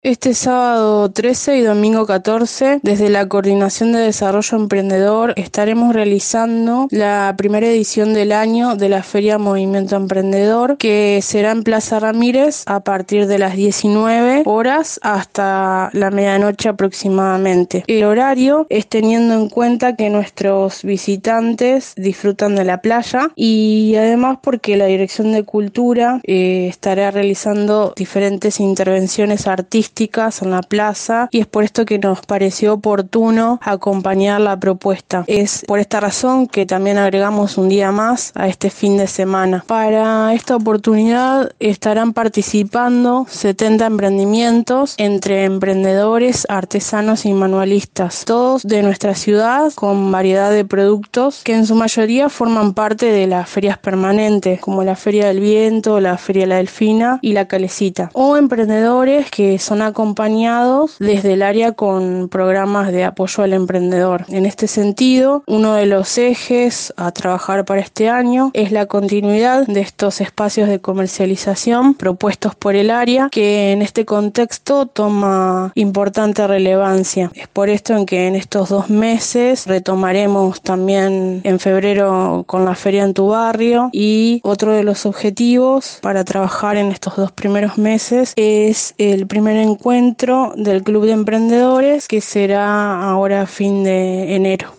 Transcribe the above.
Este sábado 13 y domingo 14, desde la Coordinación de Desarrollo Emprendedor, estaremos realizando la primera edición del año de la Feria Movimiento Emprendedor, que será en Plaza Ramírez a partir de las 19 horas hasta la medianoche aproximadamente. El horario es teniendo en cuenta que nuestros visitantes disfrutan de la playa y además porque la Dirección de Cultura estará realizando diferentes intervenciones artísticas en la plaza y es por esto que nos pareció oportuno acompañar la propuesta. Es por esta razón que también agregamos un día más a este fin de semana. Para esta oportunidad estarán participando 70 emprendimientos entre emprendedores, artesanos y manualistas, todos de nuestra ciudad con variedad de productos que en su mayoría forman parte de las ferias permanentes como la Feria del Viento, la Feria La Delfina y la Calecita, o emprendedores que son acompañados desde el área con programas de apoyo al emprendedor. En este sentido, uno de los ejes a trabajar para este año es la continuidad de estos espacios de comercialización propuestos por el área, que en este contexto toma importante relevancia. Es por esto en que en estos 2 meses retomaremos también en febrero con la feria en tu barrio, y otro de los objetivos para trabajar en estos 2 primeros meses es el primer encuentro del Club de Emprendedores, que será ahora a fin de enero.